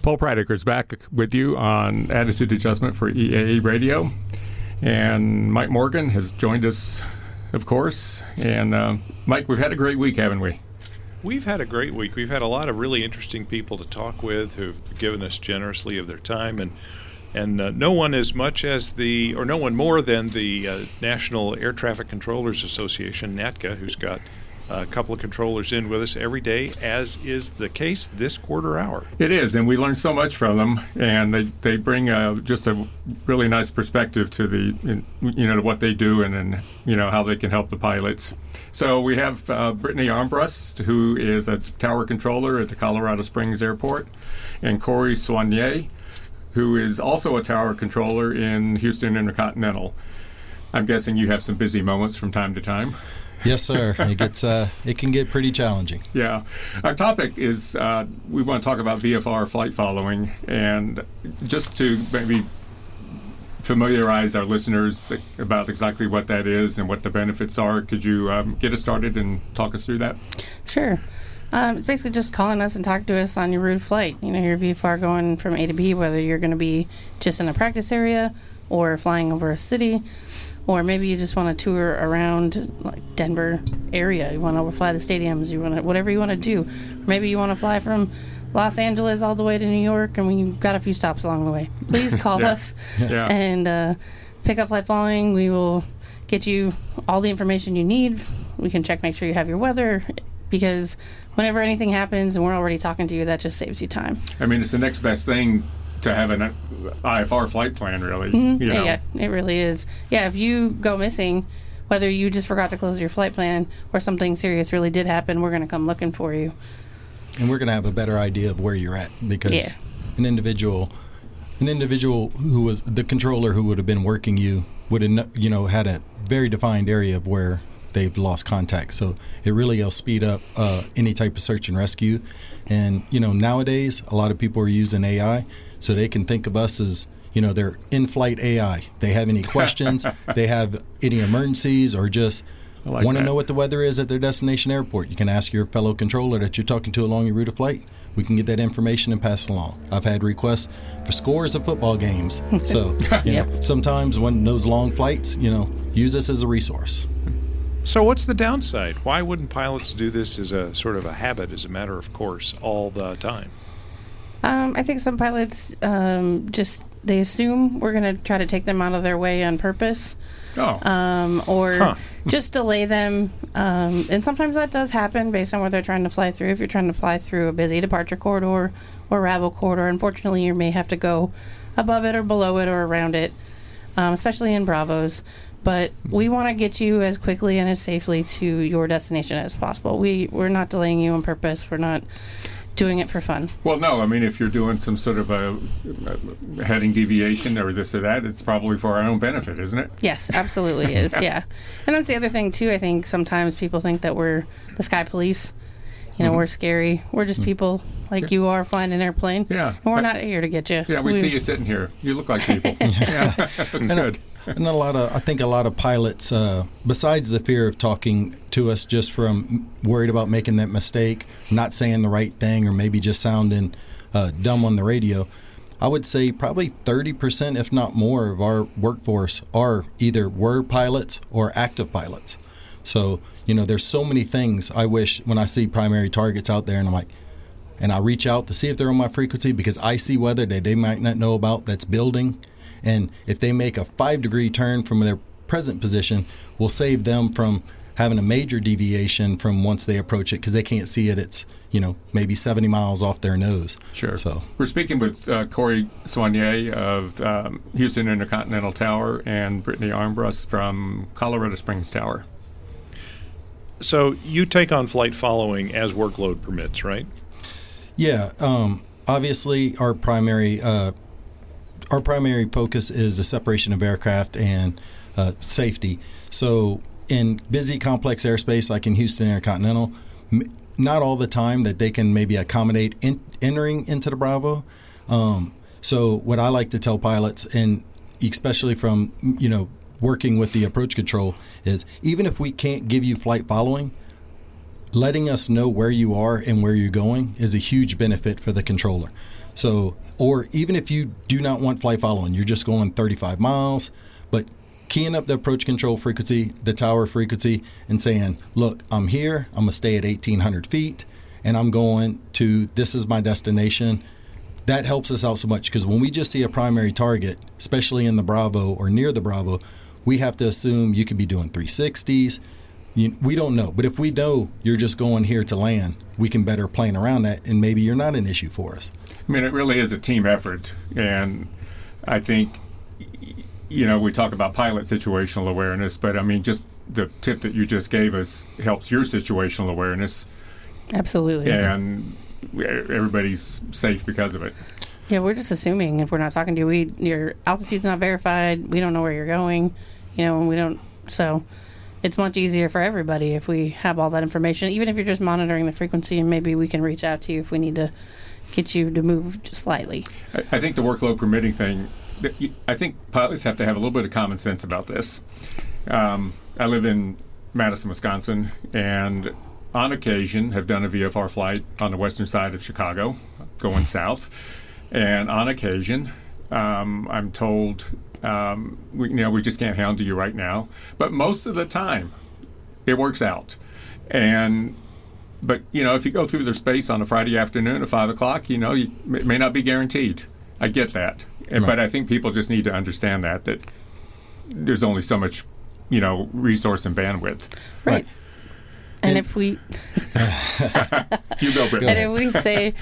Paul Preidiker's back with you on Attitude Adjustment for EAA Radio. And Mike Morgan has joined us, of course. And Mike, we've had a great week, haven't we? We've had a great week. We've had a lot of really interesting people to talk with who've given us generously of their time. And no one no one more than the National Air Traffic Controllers Association, NATCA, who's got a couple of controllers in with us every day, as is the case this quarter hour. It is, and we learn so much from them, and they bring just a really nice perspective to to what they do and how they can help the pilots. So we have Brittany Armbrust, who is a tower controller at the Colorado Springs Airport, and Corey Soignier, who is also a tower controller in Houston Intercontinental. I'm guessing you have some busy moments from time to time. Yes, sir. It can get pretty challenging. Yeah. Our topic is we want to talk about VFR flight following, and just to maybe familiarize our listeners about exactly what that is and what the benefits are, could you get us started and talk us through that? Sure. It's basically just calling us and talking to us on your route of flight. Your VFR going from A to B, whether you're going to be just in a practice area or flying over a city, or maybe you just want to tour around like Denver area. You want to overfly the stadiums. You want to, whatever you want to do. Or maybe you want to fly from Los Angeles all the way to New York, and we've got a few stops along the way. Please call us and pick up flight following. We will get you all the information you need. We can make sure you have your weather, because whenever anything happens and we're already talking to you, that just saves you time. I mean, it's the next best thing to have an IFR flight plan, really. Mm-hmm. Yeah, it really is. Yeah, if you go missing, whether you just forgot to close your flight plan or something serious really did happen, we're going to come looking for you. And we're going to have a better idea of where you're at, because an individual who was the controller who would have been working you would have, had a very defined area of where they've lost contact. So it really will speed up any type of search and rescue. And, nowadays, a lot of people are using AI, so they can think of us as, they're in-flight AI. They have any questions, they have any emergencies, or just want to know what the weather is at their destination airport. You can ask your fellow controller that you're talking to along your route of flight. We can get that information and pass it along. I've had requests for scores of football games. So, sometimes when those long flights, use this as a resource. So what's the downside? Why wouldn't pilots do this as a sort of a habit, as a matter of course, all the time? I think some pilots they assume we're going to try to take them out of their way on purpose. Just delay them. And sometimes that does happen based on what they're trying to fly through. If you're trying to fly through a busy departure corridor or RAVEL corridor, unfortunately you may have to go above it or below it or around it, especially in Bravos. But we want to get you as quickly and as safely to your destination as possible. We're not delaying you on purpose. We're not doing it for fun. Well, no. I mean, if you're doing some sort of a heading deviation or this or that, it's probably for our own benefit, isn't it? Yes, absolutely is, yeah. And that's the other thing, too. I think sometimes people think that we're the sky police. We're scary. We're just people like you are flying an airplane. Yeah. And we're not here to get you. Yeah, we see you sitting here. You look like people. Yeah, looks good. And I think a lot of pilots, besides the fear of talking to us just from worried about making that mistake, not saying the right thing, or maybe just sounding dumb on the radio, I would say probably 30%, if not more, of our workforce were pilots or active pilots. So, there's so many things I wish when I see primary targets out there, and I reach out to see if they're on my frequency, because I see weather that they might not know about that's building. And if they make a 5-degree turn from their present position, we'll save them from having a major deviation from once they approach it, because they can't see it. It's, maybe 70 miles off their nose. Sure. So we're speaking with Corey Soignier of Houston Intercontinental Tower and Brittany Armbrust from Colorado Springs Tower. So you take on flight following as workload permits, right? Yeah. Obviously, our primary focus is the separation of aircraft and safety. So in busy, complex airspace like in Houston Intercontinental, not all the time that they can maybe accommodate entering into the Bravo. So what I like to tell pilots, and especially from, working with the approach control, is even if we can't give you flight following, letting us know where you are and where you're going is a huge benefit for the controller. So, or even if you do not want flight following, you're just going 35 miles, but keying up the approach control frequency, the tower frequency, and saying, look, I'm here, I'm going to stay at 1,800 feet, and I'm going to, this is my destination. That helps us out so much, because when we just see a primary target, especially in the Bravo or near the Bravo, we have to assume you could be doing 360s. We don't know. But if we know you're just going here to land, we can better plan around that, and maybe you're not an issue for us. I mean, it really is a team effort. And I think, we talk about pilot situational awareness, but I mean, just the tip that you just gave us helps your situational awareness. Absolutely. And everybody's safe because of it. Yeah, we're just assuming if we're not talking to you, your altitude's not verified, we don't know where you're going, and we don't, so it's much easier for everybody if we have all that information, even if you're just monitoring the frequency, and maybe we can reach out to you if we need to get you to move just slightly. I think the workload permitting thing, I think pilots have to have a little bit of common sense about this. I live in Madison, Wisconsin, and on occasion have done a VFR flight on the western side of Chicago, going south. And on occasion, I'm told, we just can't handle you right now. But most of the time, it works out. But if you go through their space on a Friday afternoon at 5 o'clock, it may not be guaranteed. I get that. Right. But I think people just need to understand that there's only so much, resource and bandwidth. Right. And if we... You go, Britt. And if we say...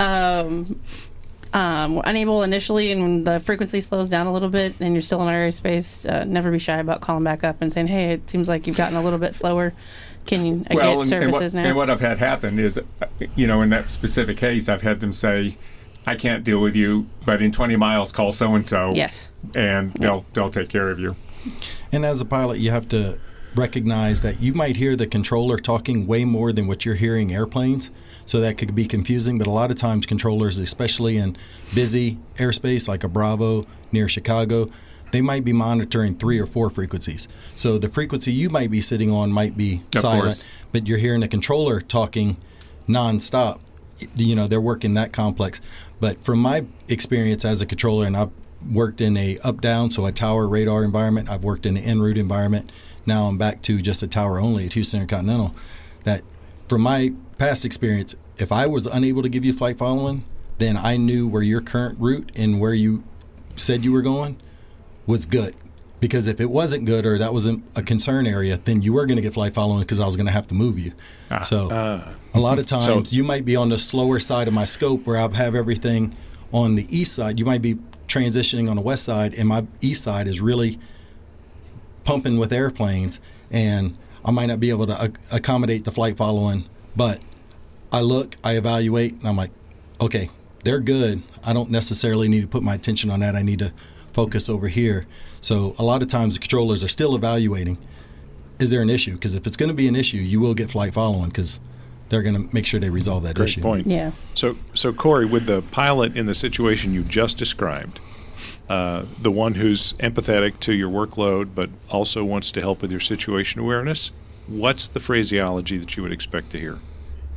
unable initially, and when the frequency slows down a little bit and you're still in our airspace, never be shy about calling back up and saying, hey, it seems like you've gotten a little bit slower. Can you get services now? And what I've had happen is, in that specific case, I've had them say, I can't deal with you, but in 20 miles, call so-and-so. Yes. And they'll take care of you. And as a pilot, you have to recognize that you might hear the controller talking way more than what you're hearing airplanes. So that could be confusing, but a lot of times controllers, especially in busy airspace like a Bravo near Chicago, they might be monitoring 3 or 4 frequencies. So the frequency you might be sitting on might be silent, but you're hearing the controller talking nonstop. They're working that complex. But from my experience as a controller, and I've worked in a up-down, so a tower radar environment, I've worked in an en route environment. Now I'm back to just a tower only at Houston Intercontinental. That from my past experience, if I was unable to give you flight following, then I knew where your current route and where you said you were going was good. Because if it wasn't good or that wasn't a concern area, then you were going to get flight following because I was going to have to move you. A lot of times you might be on the slower side of my scope where I have everything on the east side. You might be transitioning on the west side, and my east side is really pumping with airplanes, and I might not be able to accommodate the flight following, but I look, I evaluate, and I'm like, okay, they're good. I don't necessarily need to put my attention on that. I need to focus over here. So a lot of times the controllers are still evaluating, is there an issue? Because if it's going to be an issue, you will get flight following because they're going to make sure they resolve that issue. Great point. Yeah. So Corey, with the pilot in the situation you just described, the one who's empathetic to your workload but also wants to help with your situation awareness, what's the phraseology that you would expect to hear?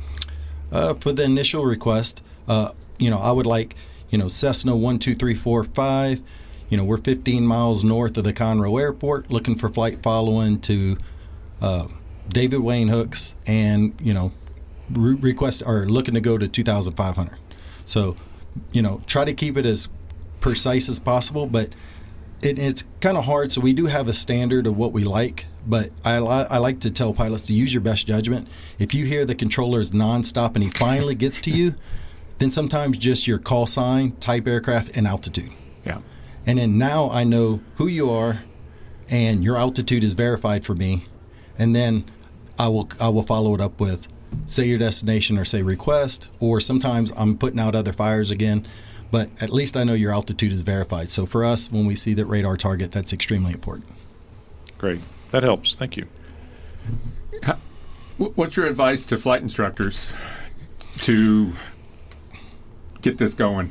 For the initial request, I would like, Cessna 12345. We're 15 miles north of the Conroe Airport, looking for flight following to David Wayne Hooks, and request or looking to go to 2,500. So, try to keep it as precise as possible, but it's kind of hard. So we do have a standard of what we like, but I like to tell pilots to use your best judgment. If you hear the controller is nonstop and he finally gets to you, then sometimes just your call sign, type aircraft, and altitude. Yeah. And then now I know who you are, and your altitude is verified for me, and then I will follow it up with say your destination or say request, or sometimes I'm putting out other fires again. But at least I know your altitude is verified. So for us, when we see that radar target, that's extremely important. Great. That helps. Thank you. What's your advice to flight instructors to get this going?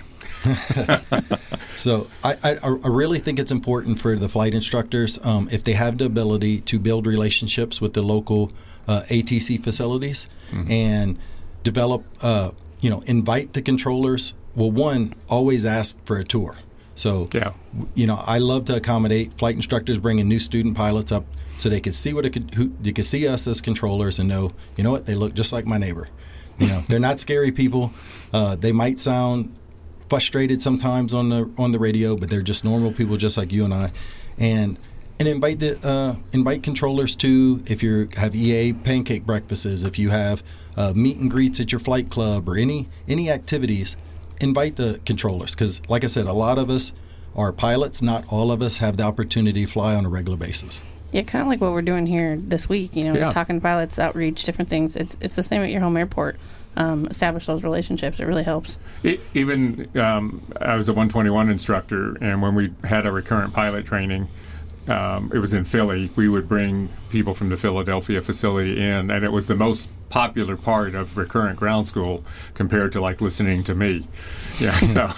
So I really think it's important for the flight instructors, if they have the ability to build relationships with the local ATC facilities, and develop, invite the controllers well, one, always ask for a tour. So, Yeah. I love to accommodate flight instructors bringing new student pilots up so they could see you could see us as controllers and know, you know what, they look just like my neighbor. They're not scary people. They might sound frustrated sometimes on the radio, but they're just normal people, just like you and I. And invite controllers too. If you have EA pancake breakfasts, if you have meet and greets at your flight club or any activities, invite the controllers, because like I said, a lot of us are pilots. Not all of us have the opportunity to fly on a regular basis. Yeah, kind of like what we're doing here this week. Talking to pilots, outreach, different things. It's the same at your home airport. Establish those relationships. It really helps. I was a 121 instructor, and when we had a recurrent pilot training, it was in Philly. We would bring people from the Philadelphia facility in, and it was the most popular part of recurrent ground school compared to like listening to me. Yeah, so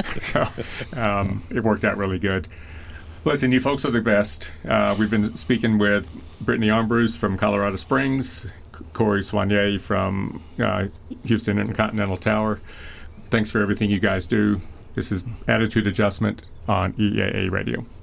it worked out really good. Listen, you folks are the best. We've been speaking with Brittany Armbruster from Colorado Springs, Corey Soignier from Houston Intercontinental Tower. Thanks for everything you guys do. This is Attitude Adjustment on EAA Radio.